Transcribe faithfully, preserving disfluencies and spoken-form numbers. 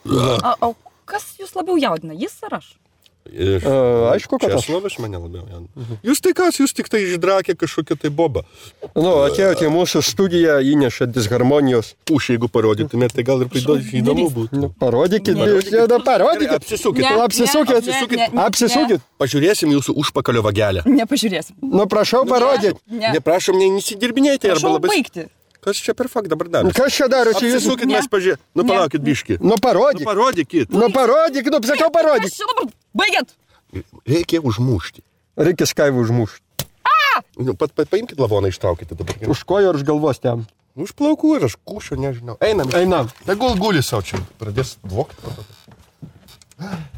A, o kas jūs labiau jaudina, jis ar aš? Iš, A, aišku, kad aš. Česlovas mane labiau jaudina. Jūs tai kas, jūs tik tai išdrakė kažkokią tai bobą. Nu, atėjote į mūsų studiją, įneša disharmonijos. Už, jeigu parodytumėte, tai gal ir įdomu būtų. Nu, parodykit, Gerai, parodykit. apsisukit. Ne. Apsisukit, ne, ne, apsisukit. Pažiūrėsim jūsų užpakalio vagelę. Nepažiūrėsim. Nu, prašau parodyti. Ne. Neprašom, ne nesidirbinėti arba Prašau labai... baigti. Kas čia per fakt dabar daro? Kas čia daro? Čia jūs... Apsisukit, mes pažiūrėsim. Nu, Ne. palaukit biškį. Nu, Nu, parodyk. parodykit. Nu, parodyk, nu, sakau, parodyk. Kas čia dabar? Baigėt. Reikia užmušti. Reikia skaivų užmušti. Nu, pat, pat, paimkit lavoną, ištraukite dabar. Už kojo ar už galvos ten? Už plaukų ir aš kūšio nežinau. Einam. Einam. Tegul guli savo čia. Pradės dvokti.